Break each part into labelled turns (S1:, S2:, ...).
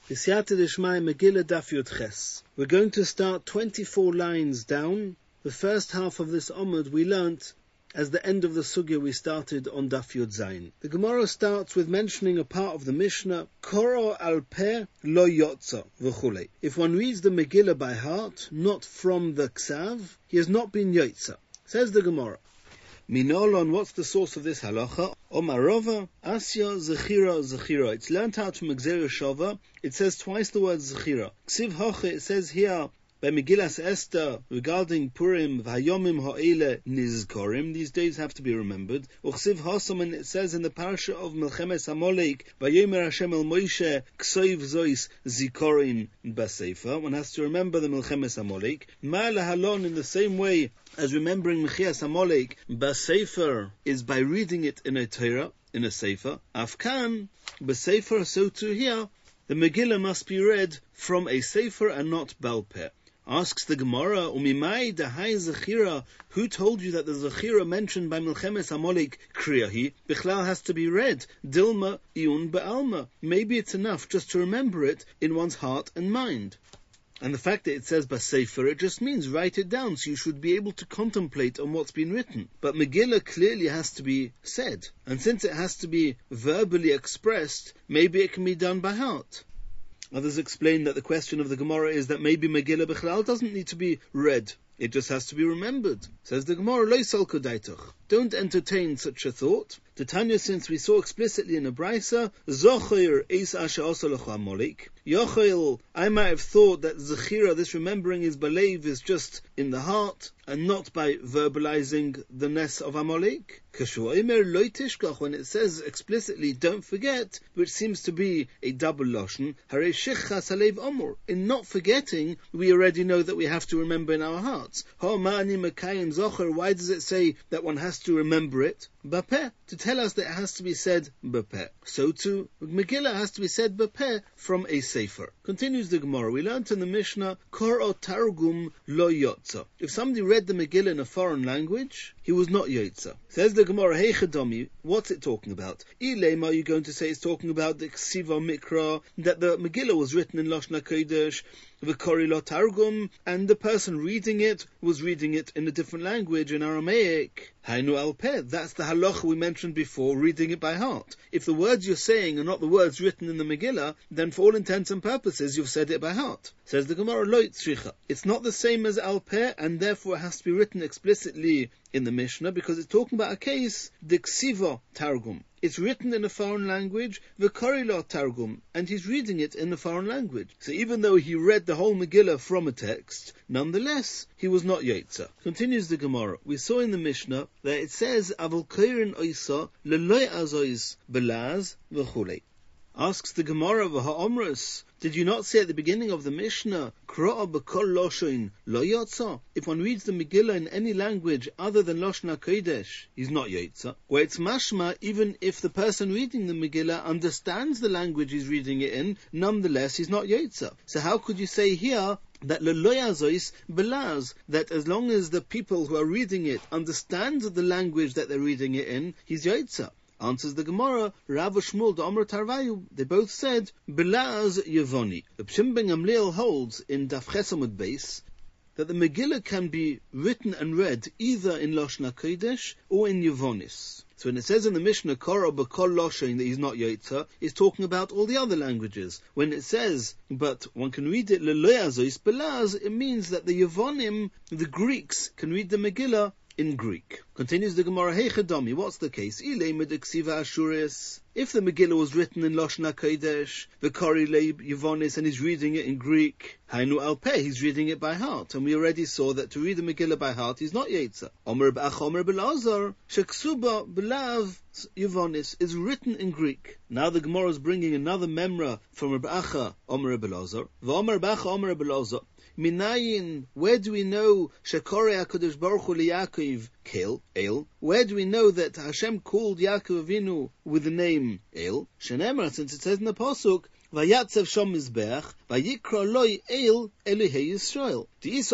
S1: B'siyata d'shmai Megillah Daf Yud Ches. We're going to start 24 lines down. The first half of this Amud we learnt as the end of the sugya we started on Daf Yud Zayin. The Gemara starts with mentioning a part of the Mishnah, Koro al peh lo yotza v'chulei. If one reads the Megillah by heart, not from the Ksav, he has not been yotza. Says the Gemara. Minolon, what's the source of this halacha? Omarova, Asya, Zechira, Zechira. It's learnt out from Gzera Shava. It says twice the word Zechira. Ksiv Hoche, it says here, by Megillas Esther, regarding Purim, V'hayomim ha'ele nizkorim, these days have to be remembered. Uchsiv Hosam, and it says in the parasha of Melchemes Amalek, Vayomer Hashem el Moshe, Ksoiv Zois Zikorim Basefa. One has to remember the Melchemes Amalek. Ma'ala Halon, in the same way as remembering Mechias Amalek, Basefer is by reading it in a Torah, in a Sefer. Afkan, Basefer, so too here, the Megillah must be read from a Sefer and not Baal Peh. Asks the Gemara, Umimai dahai Zechira, who told you that the Zechira mentioned by Melchemes Amalek Kriyahi, Bichlal has to be read, Dilma Iyun Ba'alma. Maybe it's enough just to remember it in one's heart and mind. And the fact that it says Basefer, it just means write it down, so you should be able to contemplate on what's been written. But Megillah clearly has to be said. And since it has to be verbally expressed, maybe it can be done by heart. Others explain that the question of the Gemara is that maybe Megillah Bichlal doesn't need to be read. It just has to be remembered. Says the Gemara, Lo yisal kodaitach. Don't entertain such a thought. Tanya, since we saw explicitly in the Brisa, Zocher eis asher asa lecha Amalek. Yochel, I might have thought that Zechira, this remembering is balev, is just in the heart, and not by verbalizing the ness of Amalek. Kashua imer lo tishkach, when it says explicitly, don't forget, which seems to be a double lashon, harei shechas halev amor. In not forgetting, we already know that we have to remember in our hearts. Ha ma'ani mekayim zocher, why does it say that one has to remember it? Bapeh, to tell us that it has to be said bapeh. So too, Megillah has to be said bapeh from a sefer. Continues the Gemara. We learnt in the Mishnah, Koro targum lo yotza. If somebody read the Megillah in a foreign language, he was not yotza. Says the Gemara, Hey Chadami, what's it talking about? Ilema, are you going to say it's talking about the Ksiva Mikra, that the Megillah was written in Lashon HaKodesh, V'kori lo targum, and the person reading it was reading it in a different language, in Aramaic. Hainu al peh, that's the halacha we mentioned before, reading it by heart. If the words you're saying are not the words written in the Megillah, then for all intents and purposes you've said it by heart. Says the Gemara, Lo yitzricha. It's not the same as al peh, and therefore it has to be written explicitly in the Mishnah, because it's talking about a case, the Ksiva Targum. It's written in a foreign language, V'kori lo Targum, and he's reading it in a foreign language. So even though he read the whole Megillah from a text, nonetheless, he was not Yotza. Continues the Gemara. We saw in the Mishnah that it says, Avol koirin oisa, leloy azois, belaz, v'chulei. Asks the Gemara, V'ha'omrus, did you not say at the beginning of the Mishnah, Kro'a b'kol loshoin lo yotza? If one reads the Megillah in any language other than Lashon HaKodesh, he's not yotza. Where it's mashma, even if the person reading the Megillah understands the language he's reading it in, nonetheless he's not yotza. So how could you say here that leloyazois belaz, that as long as the people who are reading it understand the language that they're reading it in, he's yotza? Answers the Gemara, Rav Shmuel the Amr Tarvayu, they both said, Belaz Yevoni. The Pshim ben Gamliel holds in Daf Ches Amud Beis that the Megillah can be written and read either in Lashon HaKodesh or in Yevonis. So when it says in the Mishnah, Kora b'kol loshin, that he's not Yotza, it's talking about all the other languages. When it says, but one can read it, Leloyazois Belaz, it means that the Yevonim, the Greeks, can read the Megillah in Greek. Continues the Gemara, Hey Chadami, what's the case? If the Megillah was written in Lashon HaKodesh, V'kori le Yevonis, and he's reading it in Greek, Hainu al peh, he's reading it by heart. And we already saw that to read the Megillah by heart, he's not Yetza. Omer b'ach Omer b'lazar, Sheksuba b'lav Yevonis, is written in Greek. Now the Gemara is bringing another memra from Reb Acha Omer b'lazar. V'Omer b'acha Omer b'lazar. Minayin, where do we know Shekorei HaKadosh Baruch Hu liYaakov Kel, El? Where do we know that Hashem called Yaakov Avinu with the name El? Shenemar, since it says in the Pasuk, Vayatzev shom mizbeach, vayikra loy el Elohei Yisrael.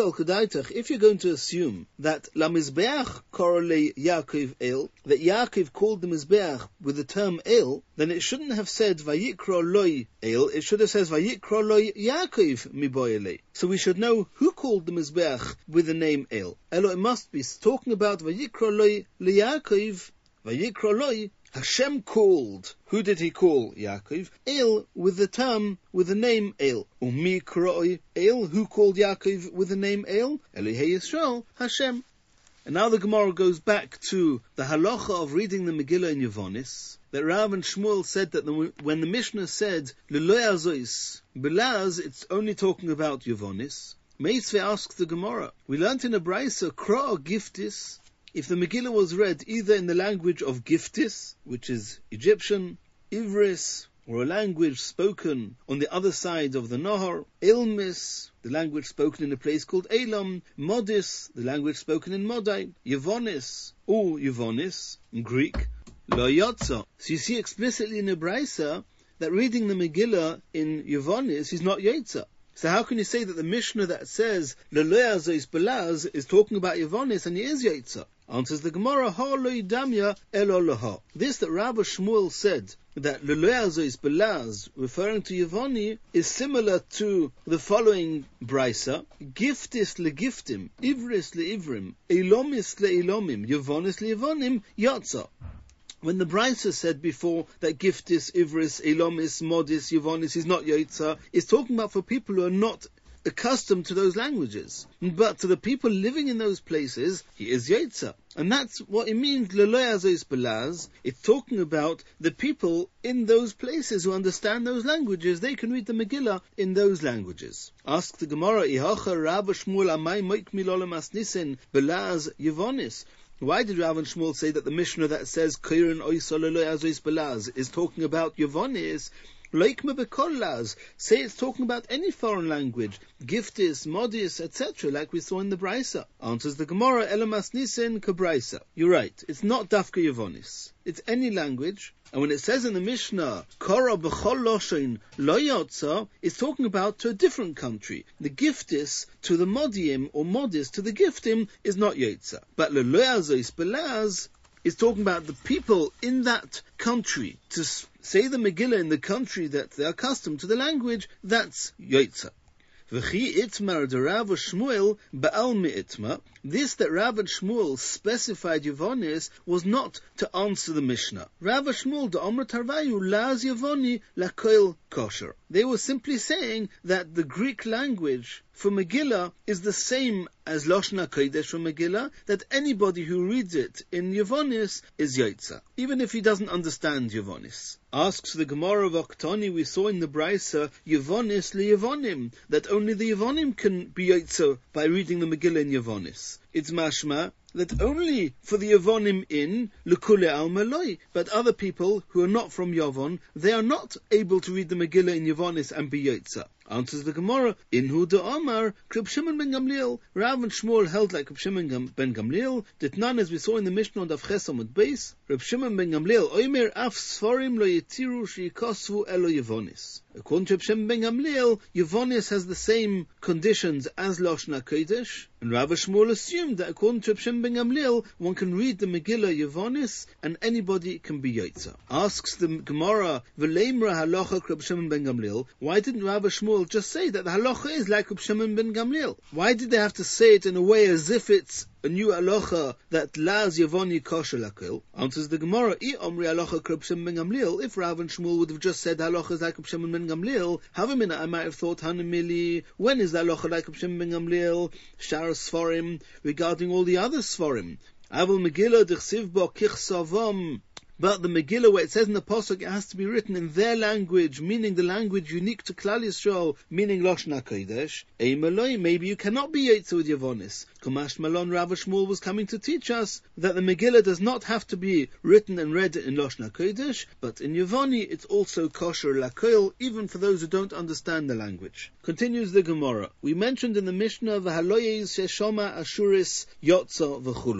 S1: If you're going to assume that la mizbeach korolei Yaakov el, that Yaakov called the mizbeach with the term el, then it shouldn't have said vayikra loy el. It should have said vayikra loy Yaakov miboyelei. So we should know who called the mizbeach with the name el. Elo, it must be talking about vayikra loy Yaakov. Vayikra loy, Hashem called. Who did he call? Yaakov. El, with the name El. Umi kroi El, who called Yaakov with the name El? Elohei Yisrael, Hashem. And now the Gemara goes back to the halacha of reading the Megillah in Yevonis, that Rav and Shmuel said that when the Mishnah said, L'loy azois, belaz, it's only talking about Yevonis. Meitzveh asks the Gemara, we learnt in a Braisa, Kra Giftis, if the Megillah was read either in the language of Giftis, which is Egyptian, Ivris, or a language spoken on the other side of the Nahar, Ilmis, the language spoken in a place called Elam, Modis, the language spoken in Modai, Yevonis, or Yevonis, in Greek, Lo Yotza. So you see explicitly in the Braisa that reading the Megillah in Yevonis is not Yotza. So how can you say that the Mishnah that says L'loy azois belaz is talking about Yevonis and he is Yotza? Answers the Gemara, Ha lo yidamya elo laha. This that Rabbi Shmuel said, that L'loy azois belaz, referring to Yevoni, is similar to the following Braisa, Giftis legiftim, Ivris leivrim, Elomis leilomim, Yevonis leyevonim, Yotza. When the Braisa said before that Giftis, Ivris, Elomis, Modis, Yevonis is not Yotza, it's talking about for people who are not accustomed to those languages. But to the people living in those places, he is Yotza. And that's what it means, L'loy azois belaz. It's talking about the people in those places who understand those languages. They can read the Megillah in those languages. Ask the Gemara, Ihacha Rabba Shmuel amay moik milolam asnisin belaz Yevonis. Why did Rav and Shmuel say that the Mishnah that says Keirin oisa L'loy azois belaz is talking about Yevonis? Leikme bekollaz, say it's talking about any foreign language, Giftis, Modis, etc., like we saw in the Braisa. Answers the Gemara, Elamas Nisin Kabraisa. You're right, it's not Dafka Yevonis. It's any language. And when it says in the Mishnah, Kora b'chol loshin lo yotza, it's talking about to a different country. The Giftis to the Modiim, or Modis to the Giftim, is not Yotza. But L'loy azois belaz is talking about the people in that country. To say the Megillah in the country that they are accustomed to the language, that's Yotza. V'chi itmar de Rav Shmuel ba'al mi'itma. This that Rav and Shmuel specified Yevonis was not to answer the Mishnah. Rav Shmuel de Omer Tarvayu laz Yevoni lakoil kosher. They were simply saying that the Greek language for Megillah is the same as Lashon HaKodesh for Megillah, that anybody who reads it in Yevonis is Yotza, even if he doesn't understand Yevonis. Asks the Gemara of Oktani, we saw in the Braisa, Yevonis li-Yevonim, that only the Yevonim can be Yotza by reading the Megillah in Yevonis. It's mashma that only for the Yevonim in L'kule alma loy, but other people who are not from Yavon, they are not able to read the Megillah in Yevonis and be Yotza. Answers the Gemara, Inhu de Omar, Reb Shimon ben Gamliel. Rav and Shmuel held like Reb Shimon ben Gamliel. Ditnan, as we saw in the Mishnah on Daf Ches Amud Beis, Reb Shimon ben Gamliel, Oimer af sforim lo yitiru sheikosvu elo Yevonis. According to Reb Shimon ben Gamliel, Yevonis has the same conditions as Lashon HaKodesh, and Rav Shmuel assumed that according to Reb Shimon ben Gamliel, one can read the Megillah Yevonis, and anybody can be Yotza. Asks the Gemara, V'leimra halacha Reb Shimon ben Gamliel, why didn't Rav Shmuel just say that the halacha is like Reb Shimon ben Gamliel? Why did they have to say it in a way as if it's a new halacha that laz Yevoni kosher lakil? Answers the Gemara, I omri halacha Reb Shimon ben Gamliel. If Rav and Shmuel would have just said halacha is like Reb Shimon ben Gamliel, have a minute, I might have thought Hanamili, when is the halacha like Reb Shimon ben Gamliel? Shar Sforim, regarding all the other Sforim. Avol Megillah d'chsiv bo kichsavam. But the Megillah, where it says in the Pasuk, it has to be written in their language, meaning the language unique to Klal Yisrael, meaning Lashon HaKodesh. Eimaloi, maybe you cannot be Yotza with Yevonis. Kumash Malon Rav Shmuel was coming to teach us that the Megillah does not have to be written and read in Lashon HaKodesh, but in Yevoni it's also kosher lakoil, even for those who don't understand the language. Continues the Gemara. We mentioned in the Mishnah, V'haloyes sheshoma ashuris yotza v'chulu.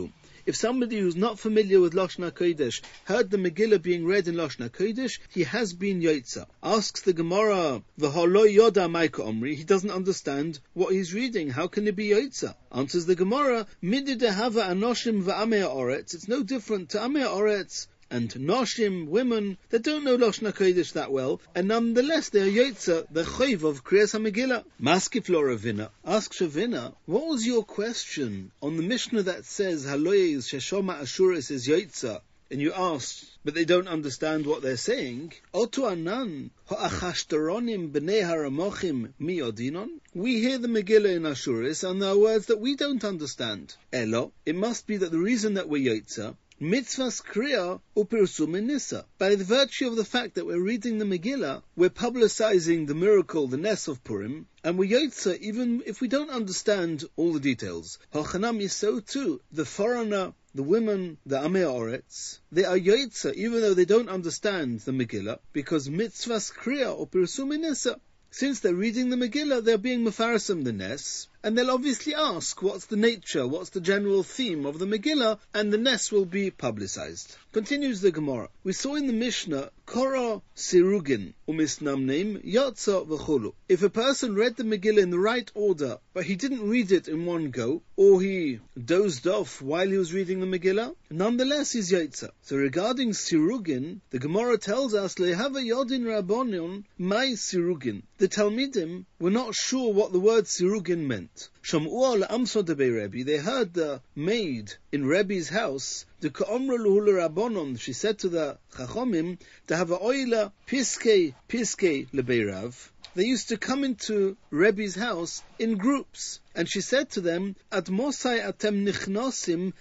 S1: If somebody who's not familiar with Lashon HaKodesh heard the Megillah being read in Lashon HaKodesh, he has been Yotza. Asks the Gemara, V'halo yoda maika omri, he doesn't understand what he's reading. How can it be Yotza? Answers the Gemara, Midi dehava anoshim v'amei ha'oretz. It's no different to amei ha'oretz and noshim, women, that don't know Lashon HaKodesh that well, and nonetheless they are Yotza, the Chayv of Kriyas HaMegillah. Maskif lo Ravina. Ask Ravina, what was your question on the Mishnah that says, Haloyes sheshoma ashuris is Yotza, and you asked, but they don't understand what they're saying? Otu anan, ha'achashtaronim b'nei haramochim mi odinon? We hear the Megillah in Ashuris, and there are words that we don't understand. Elo, it must be that the reason that we're Yotza, mitzvahs kriya u'pirsum nisa. By the virtue of the fact that we're reading the Megillah, we're publicizing the miracle, the Nes of Purim, and we're Yotza even if we don't understand all the details. Hachanam is so too. The foreigner, the women, the Amei Ha'oretz, they are Yotza even though they don't understand the Megillah, because mitzvahs kriya u'pirsum nisa. Since they're reading the Megillah, they're being mefarsim the Nes, and they'll obviously ask what's the nature, what's the general theme of the Megillah, and the Nes will be publicized. Continues the Gemara. We saw in the Mishnah, Kora Sirugin, umisnamnim Yotza v'chulu. If a person read the Megillah in the right order, but he didn't read it in one go, or he dozed off while he was reading the Megillah, nonetheless he's Yotza. So regarding Sirugin, the Gemara tells us, Lehava Yodin Rabbonon, my Sirugin. The Talmidim were not sure what the word Sirugin meant. Sham'u al-amso de Rebbe, they heard the maid in Rebbe's house, the ka'omra luhul rabbonon, she said to the chachomim, to have a oila piskei lebeirav. They used to come into Rebbe's house in groups, and she said to them, Ad mosai atem nichnosim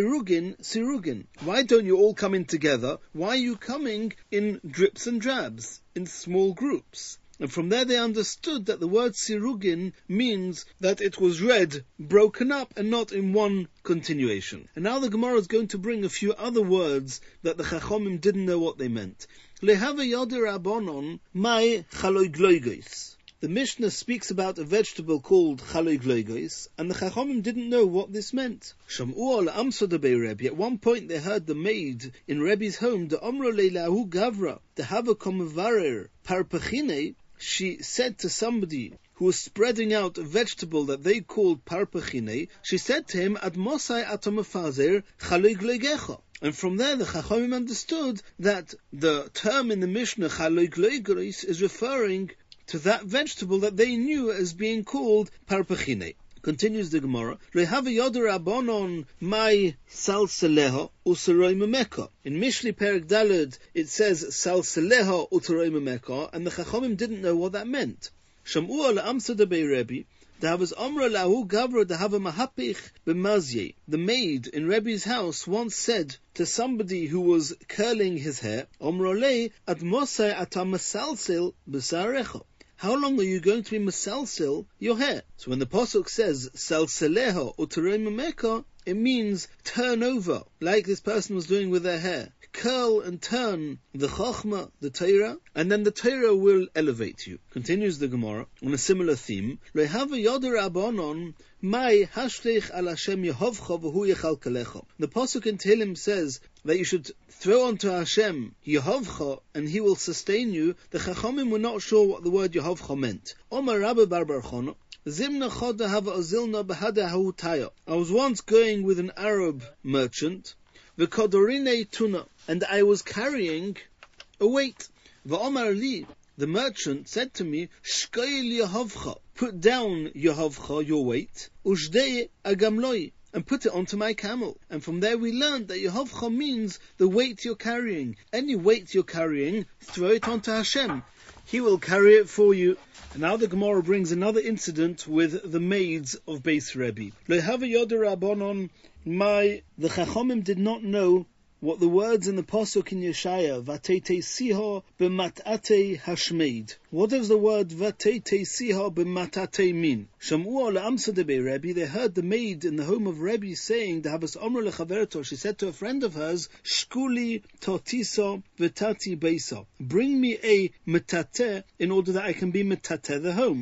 S1: sirugin. Why don't you all come in together? Why are you coming in drips and drabs, in small groups? And from there they understood that the word sirugin means that it was read, broken up, and not in one continuation. And now the Gemara is going to bring a few other words that the Chachomim didn't know what they meant. Lehava yoder abonon mai chaloigloigos. The Mishnah speaks about a vegetable called chaloigloigos, and the Chachomim didn't know what this meant. Sham'u al amso de Rebbe. At one point they heard the maid in Rebbe's home, the omro leilahu gavra, the hava komevarer parpachine. She said to somebody who was spreading out a vegetable that they called parpachine, she said to him, Ad mosai atomafazer chaloigloigecha. And from there the Chachomim understood that the term in the Mishnah chaloigloigos is referring to that vegetable that they knew as being called parpachine. Continues the Gemara, Rehava yoder abonon mai salseleha useroi memeka. In Mishli Perek Daled it says salseleha useroi memeka, and the Chachomim didn't know what that meant. Sham'u al amsa de Rebbe, Dahavas Amra lahu gavra dahava mahapich b'mazye. The maid in Rebbe's house once said to somebody who was curling his hair, Amra le ad mosai atam masalsil b'sarecha. How long are you going to be masalsil your hair? So when the Pasuk says salseleha uterei memeka, it means turn over, like this person was doing with their hair. Curl and turn the Chachma, the Torah, and then the Torah will elevate you. Continues the Gemara on a similar theme. Lehava yoder abonon mai hashlech al Hashem yehovcha v'hu yechalkalecha. The Pasuk in Tehillim says that you should throw onto Hashem yehovcha and He will sustain you. The Chachomim were not sure what the word yehovcha meant. Omar Rabbi Bar Bar Chana, Zimna choda hava ozilna behada ha'utaya. I was once going with an Arab merchant, v'kodorine tuna, and I was carrying a weight. V'omar li, the merchant said to me, Shkoil yehovcha, put down yehovcha, your weight, ushdei agamloi, and put it onto my camel. And from there we learned that yehovcha means the weight you're carrying. Any weight you're carrying, throw it onto Hashem. He will carry it for you. And now the Gemara brings another incident with the maids of Beis Rebbe. Lehava yoder abonon mai. The Chachomim did not know what the words in the Pasuk in Yeshaya, Vatete siha b'matate hashmeid. What does the word Vatete siha b'matate mean? Sham'u ala amsa de Rebbe, they heard the maid in the home of Rebbe saying, Dahavas Omer lechaverto, she said to a friend of hers, Shkuli totisa v'tati beisa. Bring me a metate in order that I can be metate the home.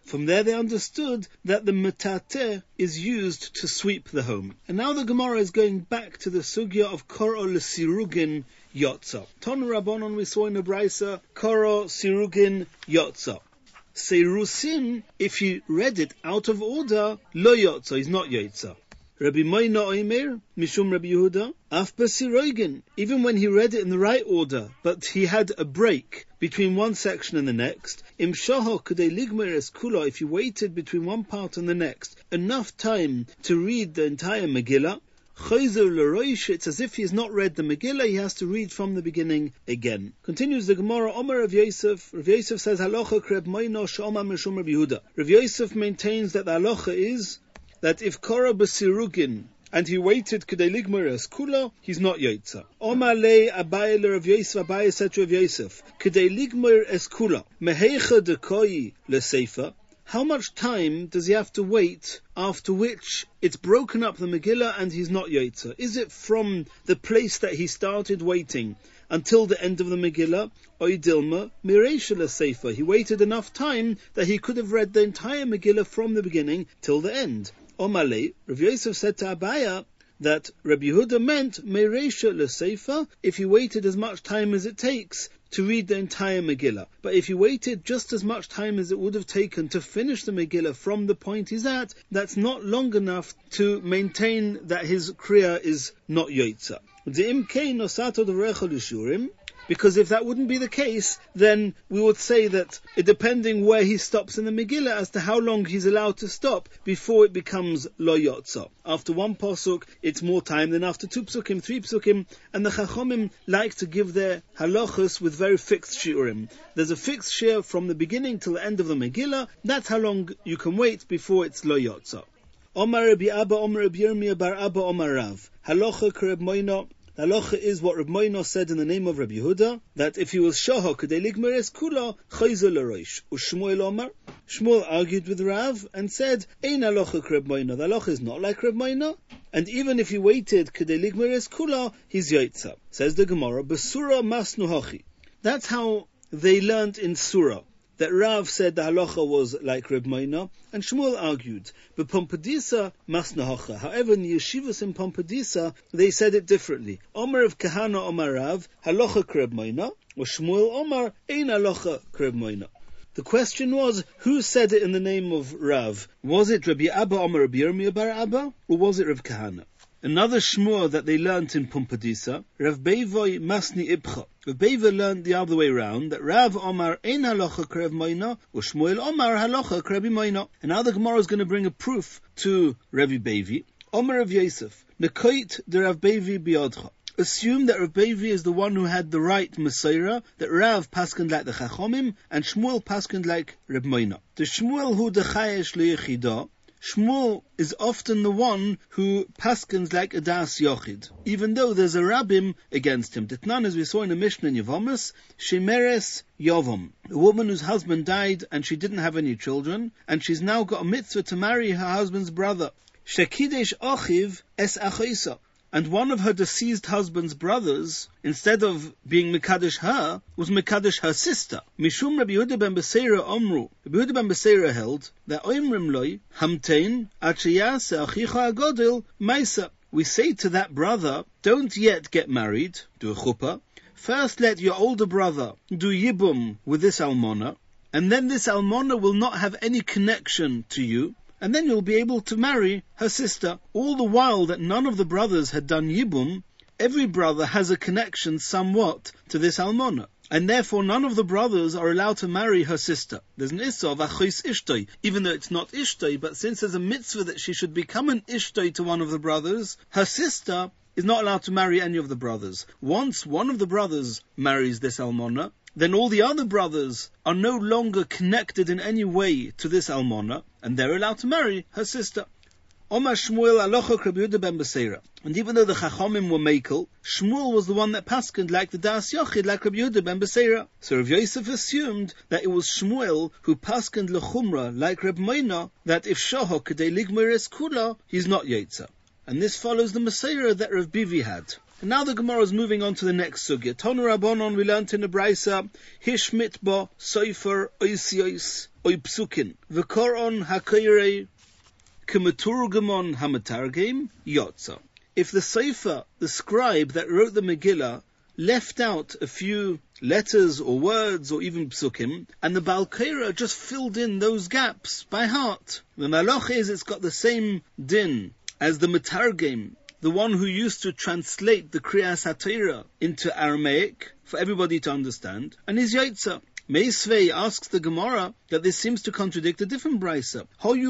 S1: From there they understood that the metateh is used to sweep the home. And now the Gemara is going back to the sugya of koro l'sirugin yotza. Ton Rabbanon, we saw in the Braisa, koro sirugin yotza. Seirusin, if you read it out of order, lo yotza, is not yotza. Rabbi Moina Oimer, Mishum Rabbi Yehuda, Af Basiroigin, even when he read it in the right order, but he had a break between one section and the next, Im Shoho K'dei Ligmer Es Kula, if you waited between one part and the next, enough time to read the entire Megillah, Chayzer L'Roish, it's as if he has not read the Megillah, he has to read from the beginning again. Continues the Gemara, Omer Rav Yosef. Rav Yosef says, Halacha Kreb Moino Shoma Mishum Rabbi Yehuda. Rav Yosef maintains that the halacha is that if Kora B'Sirugin and he waited K'dei Ligmer Es Kula, he's not Yotza. Omar Le Abaye Le Rav Yosef, Abaye said to Rav Yosef, K'dei Ligmer Es Kula, Meheicha Dekoi Le Sefer, how much time does he have to wait after which it's broken up the Megillah and he's not Yotza? Is it from the place that he started waiting until the end of the Megillah? Oy Dilma Mireisha Le Sefer, he waited enough time that he could have read the entire Megillah from the beginning till the end. Omale, Rav Yosef said to Abaya that Rabbi Yehuda meant Mereisha l'Seifa, if he waited as much time as it takes to read the entire Megillah. But if he waited just as much time as it would have taken to finish the Megillah from the point he's at, that's not long enough to maintain that his Kriya is not Yotza. Because if that wouldn't be the case, then we would say that depending where he stops in the Megillah as to how long he's allowed to stop before it becomes lo yotza. After one pasuk, it's more time than after 2 psukim, 3 psukim, and the Chachomim like to give their halachas with very fixed shiurim. There's a fixed shiur from the beginning till the end of the Megillah. That's how long you can wait before it's lo yotza. Omar Rabbi Abba, Omar Rabbi Yirmiyah bar Abba, Omar Rav. Halacha k'Reb Moino. The halacha is what Reb Moino said in the name of Rabbi Yehuda, that if he was shoho k'dei ligmer es kula, chayzer l'roish. U'Shmuel Omar. Shmuel argued with Rav and said, Ein halacha k'Reb Moino. The halacha is not like Reb Moino. And even if he waited k'dei ligmer es kula, he's yotza. Says the Gemara, Besura masnu hachi. That's how they learnt in Surah. That Rav said the halacha was like Reb Moino, and Shmuel argued, but Pompadisa masnahacha. However, in the yeshivas in Pompadisa, they said it differently. Omer of Kahana Omar Rav, halacha Reb Moino, or Shmuel Omar, ein halacha Reb Moino. The question was, who said it in the name of Rav? Was it Rabbi Abba Omar Rabbi Yirmiyah bar Abba, or was it Rav Kahana? Another shmur that they learnt in Pompadisa, Rav Beivoi Masni Ibcha. Rav Beiva learned the other way round, that Rav Omar ein halacha k'Reb Moino, or Shmuel Omar halacha k'Rabbi Moino. And now the Gemara is going to bring a proof to Rabbi Beivi. Omar Rav Yosef, Nekoit de Rav Beivi biodcha. Assume that Rav Beivi is the one who had the right Messiah, that Rav paskend like the Chachomim, and Shmuel paskend like Reb Moino. The Shmuel hu dechayesh le'yechidah. Shmuel is often the one who paskens like a das yochid, even though there's a rabbim against him. Titnan, as we saw in the Mishnah in Yevomus, shemeres yovom, a woman whose husband died and she didn't have any children, and she's now got a mitzvah to marry her husband's brother. Shekidesh ochiv es achoisa. And one of her deceased husband's brothers, instead of being Mekadesh her, was Mekadesh her sister. Mishum Rabbi Yehuda ben Beseira Omru. Rabbi Yehuda ben Beseira held that Oimrim loy hamtein ad sheyaseh achicha agodil maisa. We say to that brother, don't yet get married, do a chuppah. First let your older brother do yibum with this almona, and then this almona will not have any connection to you. And then you'll be able to marry her sister. All the while that none of the brothers had done Yibum, every brother has a connection somewhat to this Almona. And therefore none of the brothers are allowed to marry her sister. There's an Issa of Achois Ishtoi, even though it's not Ishtoi, but since there's a mitzvah that she should become an Ishtoi to one of the brothers, her sister is not allowed to marry any of the brothers. Once one of the brothers marries this Almona, then all the other brothers are no longer connected in any way to this Almona, and they're allowed to marry her sister. Omar Shmuel alocha Rabbi Yehuda ben Beseira. And even though the Chachomim were Mekel, Shmuel was the one that paskened like the Das Yochid, like Rabbi Yehuda ben Beseira. So Rav Yosef assumed that it was Shmuel who paskened lechumra, like Reb Moino, that if shoho k'dei ligmer es kula, he's not Yetza. And this follows the Messiah that Rav Bivi had. And now the Gemara is moving on to the next sugya. Tonu Rabbanon, we learnt in the Braisa, Hishmit bo soifer oisiois oi psukin. V'koron hakoirei k'meturgamon hamatargim yotza. If the Sefer, the scribe that wrote the Megillah, left out a few letters or words or even psukim, and the Baal Korah just filled in those gaps by heart, the malach is it's got the same din as the Metargim, the one who used to translate the Kriyas HaTorah into Aramaic for everybody to understand, and he's Yaitza. Meisvei asks the Gemara that this seems to contradict a different brisa.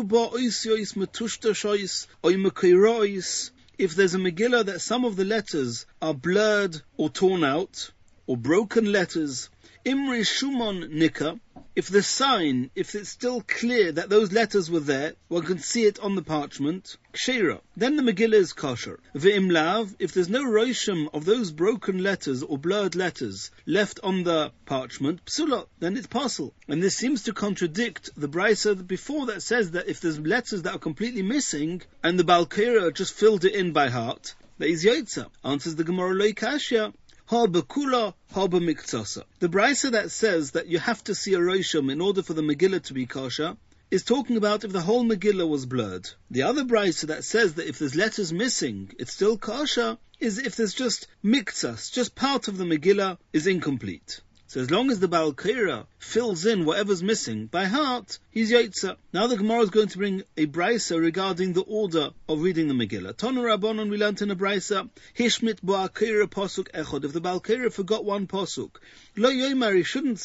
S1: If there's a Megillah that some of the letters are blurred or torn out, or broken letters, Imri Shumon Nika, if the sign, if it's still clear that those letters were there, one can see it on the parchment, Kshera, then the Megillah is kosher. Ve'im lav, if there's no rosham of those broken letters or blurred letters left on the parchment, Psula, then it's pasul. And this seems to contradict the brisa before that says that if there's letters that are completely missing, and the Baal Korah just filled it in by heart, that is Yaitza. Answers the Gemara Lo Kashya, Ha bekula, ha b'miktsasa. The brisa that says that you have to see a rosham in order for the Megillah to be kosher is talking about if the whole Megillah was blurred. The other brisa that says that if there's letters missing, it's still kosher, is if there's just miktsas, just part of the Megillah is incomplete. So as long as the Baal Korah fills in whatever's missing by heart, he's Yaitza. Now the Gemara is going to bring a brisa regarding the order of reading the Megillah. Tonu Rabbanon, we learnt in a brisa, Hishmit Baal Korah posuk echod. If the Baal Korah forgot one posuk, Lo Yomer, he shouldn't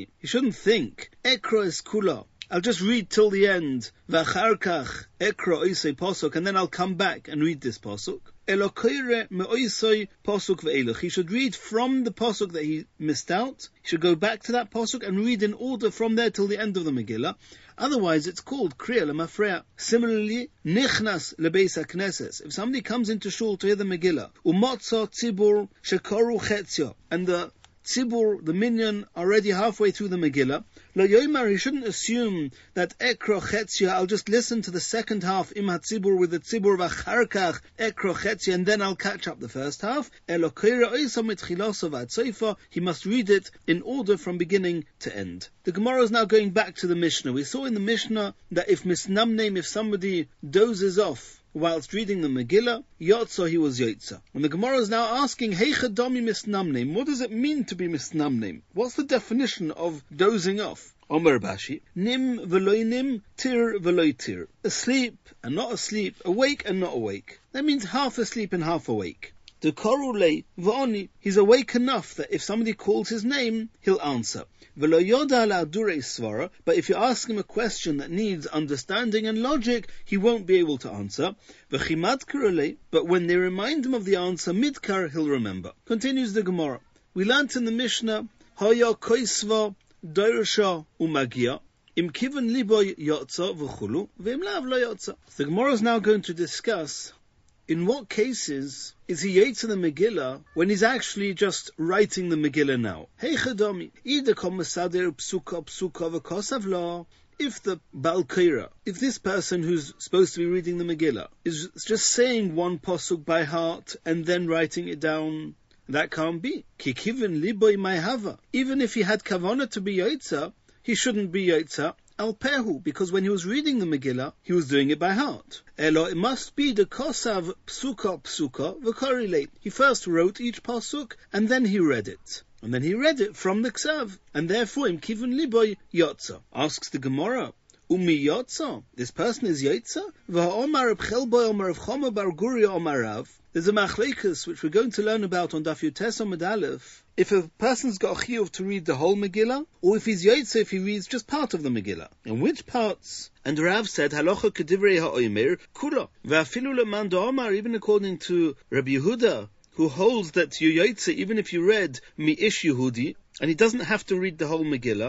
S1: think, Ekro es kula, I'll just read till the end, V'achar kach ekro oisei posuk, and then I'll come back and read this posuk. Elokoire me'oisei posuk ve'eluch. He should read from the posuk that he missed out. He should go back to that posuk and read in order from there till the end of the Megillah. Otherwise, it's called kriya lemafreya. Similarly, nichnas lebeis hakneses. If somebody comes into shul to hear the Megillah, umotza tzibur shekoru chetzio, and the tzibur, the minyan, already halfway through the Megillah, Lo Yomer, he shouldn't assume that ekro chetzia, I'll just listen to the second half, im hatzibur, with the tzibur v'acharkach ekro chetzia, and then I'll catch up the first half. Elo koira oisa mitchiloso v'atzoifa, he must read it in order from beginning to end. The Gemara is now going back to the Mishnah. We saw in the Mishnah that if misnamneim, if somebody dozes off whilst reading the Megillah, Yotza, he was Yotza. And the Gemara is now asking, Heichadami misnamneim, what does it mean to be misnamneim? What's the definition of dozing off? Omer Bashi, Nim v'loi nim, tir v'loi tir. Asleep and not asleep, awake and not awake. That means half asleep and half awake. The korule v'oni, he's awake enough that if somebody calls his name, he'll answer. V'lo yoda la durei svara, but if you ask him a question that needs understanding and logic, he won't be able to answer. V'chimad korule, but when they remind him of the answer, midkar, he'll remember. Continues the Gemara. We learnt in the Mishnah, Haya koisva doirsha umagia, im kiven liboy yotza v'chulu, v'im lav lo yotza. The Gemara is now going to discuss in what cases is he Yotza the Megillah when he's actually just writing the Megillah now. Hey Chadami, Ida komasader psuka v'kosav la. If the Baal Korah, if this person who's supposed to be reading the Megillah is just saying one posuk by heart and then writing it down, that can't be. Kikiven liboy mayhava. Even if he had kavanah to be Yotza, he shouldn't be Yotza al pehu, because when he was reading the Megillah, he was doing it by heart. Elo, it must be the kosav psuka v'korelate. He first wrote each pasuk, and then he read it. And then he read it from the ksav, and therefore im kiven liboy yotza. Asks the Gemara, umi yotza? This person is yotza? V'ha'omar Reb Chelboy omar Reb Choma bar Guria omar Rav. There's a machlekes which we're going to learn about on Daf Yotes Amud Aleph. If a person's got a chiyuv to read the whole Megillah, or if he's yotza, if he reads just part of the Megillah. And which parts? And Rav said, Halacha kedivrei ha'omer kula. V'afilu leman da'omar, even according to Rabbi Yehuda, who holds that you yotza even if you read Mi'ish Yehudi, and he doesn't have to read the whole Megillah.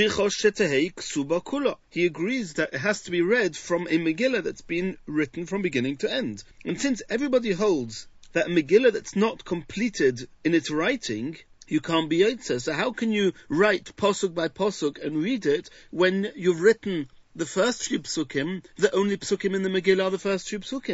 S1: He agrees that it has to be read from a Megillah that's been written from beginning to end. And since everybody holds that a Megillah that's not completed in its writing, you can't be Yotza. So how can you write posuk by posuk and read it when you've written the first few psukim, the only psukim in the Megillah are the first few psukim?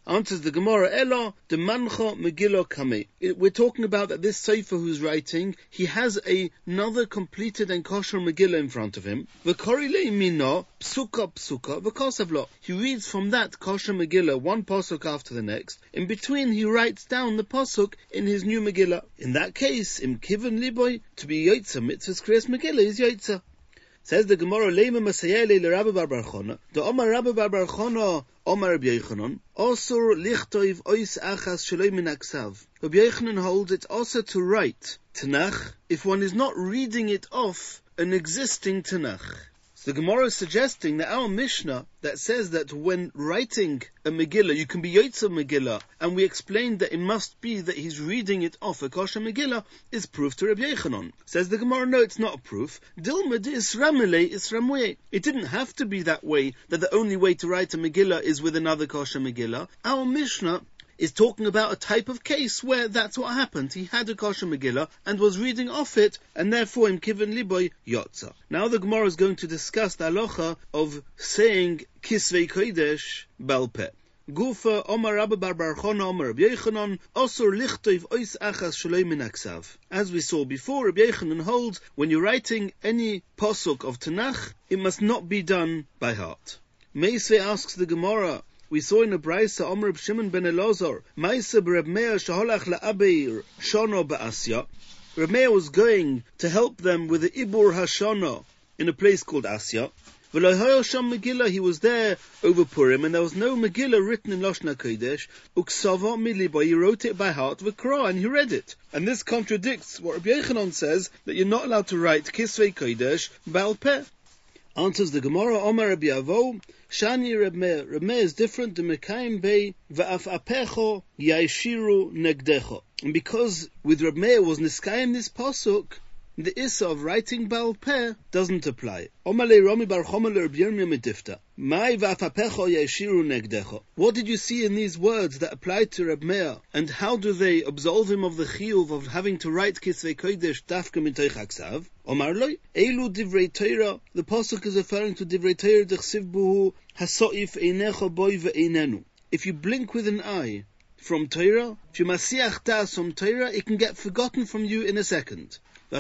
S1: Answers the Gemara, Elo, de mancho Megillah kame. We're talking about that this Sefer who's writing, he has another completed and kosher Megillah in front of him. V'korile mino, psuka psuka, v'kosavlo. He reads from that kosher Megillah, one pasuk after the next. In between, he writes down the pasuk in his new Megillah. In that case, im kiven liboy, to be yotza mitzvahs kriyas Megillah is yotza. Says the Gemara, Leima Masayele le Rabbi Bar Bar Chona, the Omar Rabbi Bar Bar Chona, Omar Rabbi Yochanan, Osur lichtoiv ois achas sheloi min aksav. Rabbi Yochanan holds it's also to write Tanakh if one is not reading it off an existing Tanakh. The Gemara is suggesting that our Mishnah that says that when writing a Megillah, you can be Yotza Megillah, and we explained that it must be that he's reading it off a kosher Megillah, is proof to Rabbi Yochanan. Says the Gemara, no, it's not a proof. Dilma de Isramele Isramwe. It didn't have to be that way, that the only way to write a Megillah is with another kosher Megillah. Our Mishnah is talking about a type of case where that's what happened. He had a kosher Megillah and was reading off it, and therefore im kiven liboy yotza. Now the Gemara is going to discuss the halacha of saying Kisvei Kodesh Bal Peh. Gufa Omar Rabbi Bar Bar Chona Omar Rabbi Yochanan Osur lichtoiv ois achas sheloi min aksav. As we saw before, Rabbi Yochanan holds when you're writing any pasuk of Tanakh, it must not be done by heart. Meisvei asks the Gemara, we saw in a Braisa, Omer Reb Shimon ben Elazar, Maisa b'Reb Meir sheholach la'abeir shono ba'asya. Reb Meir was going to help them with the Ibur HaShono in a place called Asya. V'lo hoyo sham Megillah, he was there over Purim, and there was no Megillah written in Lashon HaKodesh. Uksava milibo, he wrote it by heart, v'kra, and he read it. And this contradicts what Rabbi Yochanan says, that you're not allowed to write Kisvei Kodesh Bal Peh. Answers the Gemara, Omar Rabbi Avo, Shani Reb Meir. Reb Meir is different. The Mekayim Bey va'af apecho yaishiru negdecho. And because with Reb Meir was niskayim this pasuk, the issa of writing Bal Peh doesn't apply. Omale Rami Bar Choma Reb Yirmiyah Medifta. Mai va'af apecho yaishiru negdecho. What did you see in these words that applied to Reb Meir? And how do they absolve him of the chiyuv of having to write Kisvei Kodesh dafka mitoich haksav? Omar loy, Eilu divrei Torah. The pasuk is referring to divrei Torah dechsiv buhu hasoif einecha boy ve'einenu. If you blink with an eye from Torah, if you masiach das from Torah, it can get forgotten from you in a second.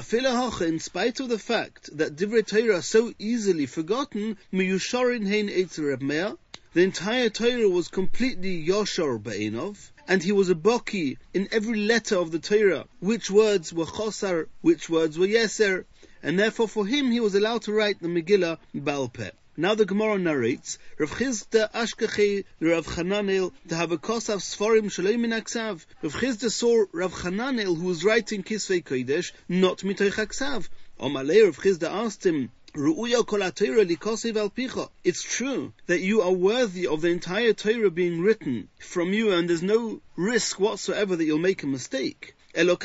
S1: In spite of the fact that divrei Torah are so easily forgotten, miyusharin hein eitzer Reb Meir, the entire Torah was completely yoshar be'enov, and he was a baki in every letter of the Torah, which words were chosar, which words were yeser, and therefore for him he was allowed to write the Megillah Bal Peh. Now the Gemara narrates, Rav Chizda Ashkachi Rav Chananel to have a kosav sforim shaloi min aksav. Rav Chizda saw Rav Chananel who was writing Kisvei Kodesh not mitoich aksav. Omalei Rav Chizda asked him, it's true that you are worthy of the entire Torah being written from you, and there's no risk whatsoever that you'll make a mistake.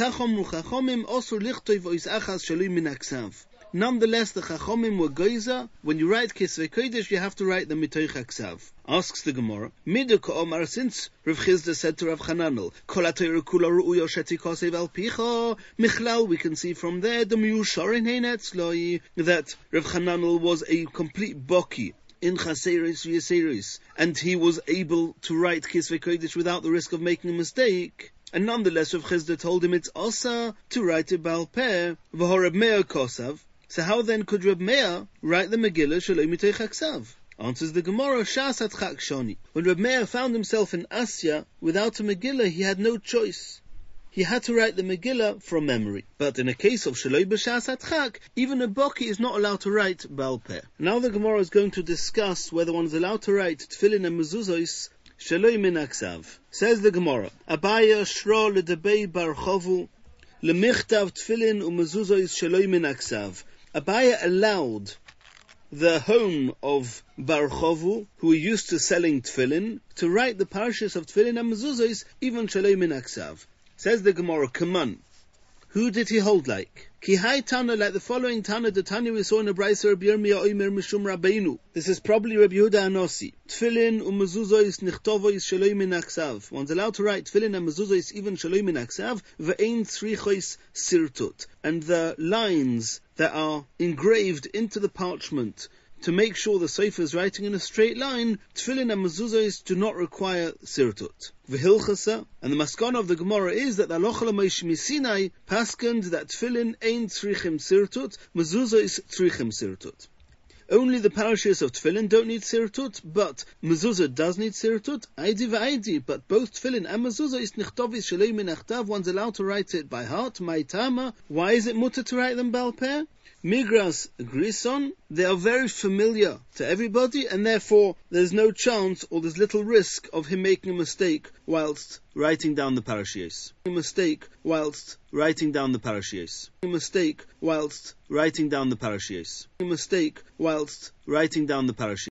S1: Nonetheless, the Chachomim were goiza. When you write Kisvei Kodesh, you have to write the mitoich haksav. Asks the Gemara, Miduk Omar, since Rav Chizda said to Rav Chananel, Kol HaTorah kula ru'uyo shetikosev al picha, Michlal, we can see from there, the miyusharin hein etzloi, that Rav Chananel was a complete baki in Chaseris V'Yaseris, and he was able to write Kisvei Kodesh without the risk of making a mistake. And nonetheless, Rav Chizda told him it's asa to write it Bal Peh, v'ho Reb Meir kosav. So how then could Reb Meir write the Megillah Shaloi Mitoich Haksav? Answers the Gemara, Shas Hatchak Shoni. When Reb Meir found himself in Asya without a Megillah, he had no choice. He had to write the Megillah from memory. But in a case of Shaloi B'Shas Hatchak, even a Boki is not allowed to write Bal Peh. Now the Gemara is going to discuss whether one is allowed to write Tefillin and Mezuzos Shaloi Min Aksav. Says the Gemara, Abaya Shra L'Debei Bar Chovu L'Michtav Tefillin u'Mezuzos Shaloi Min Aksav. Abaya allowed the home of Bar Chovu, who were used to selling tefillin, to write the parashas of tefillin and mezuzos, even shaloi min aksav. Says the Gemara, Kaman. Who did he hold like? Ki hai Tana, like the following Tana, the Tanya we saw in a Braisa Rabbi Yirmiyah Omer Mishum Rabbeinu. This is probably Rabbi Yehuda Anosi. Tefillin u'mezuzos nichtovois shaloi min aksav. One's allowed to write tefillin and mezuzos even shaloi min aksav, ve'ein tzrichos sirtut. And the lines that are engraved into the parchment to make sure the Sefer is writing in a straight line, tefillin and mezuzos do not require sirtut. V'hilchasa, and the maskana of the Gemara is that the Halacha L'Moshe Misinai paskend that tefillin ain't tzrichim sirtut, mezuzos tzrichim sirtut. Only the parashas of tefillin don't need sirtut, but mezuzah does need sirtut. Aidi v'aidi, but both tefillin and mezuzah is nichtavis shalei min achtav. One's allowed to write it by heart. Ma'itama. Why is it mutter to write them bal peh? Migras Grison, they are very familiar to everybody, and therefore there's no chance or there's little risk of him making a mistake whilst writing down the parashiyos. A mistake whilst writing down the parashiyos. A mistake whilst writing down the parashiyos. A mistake whilst writing down the parashiyos.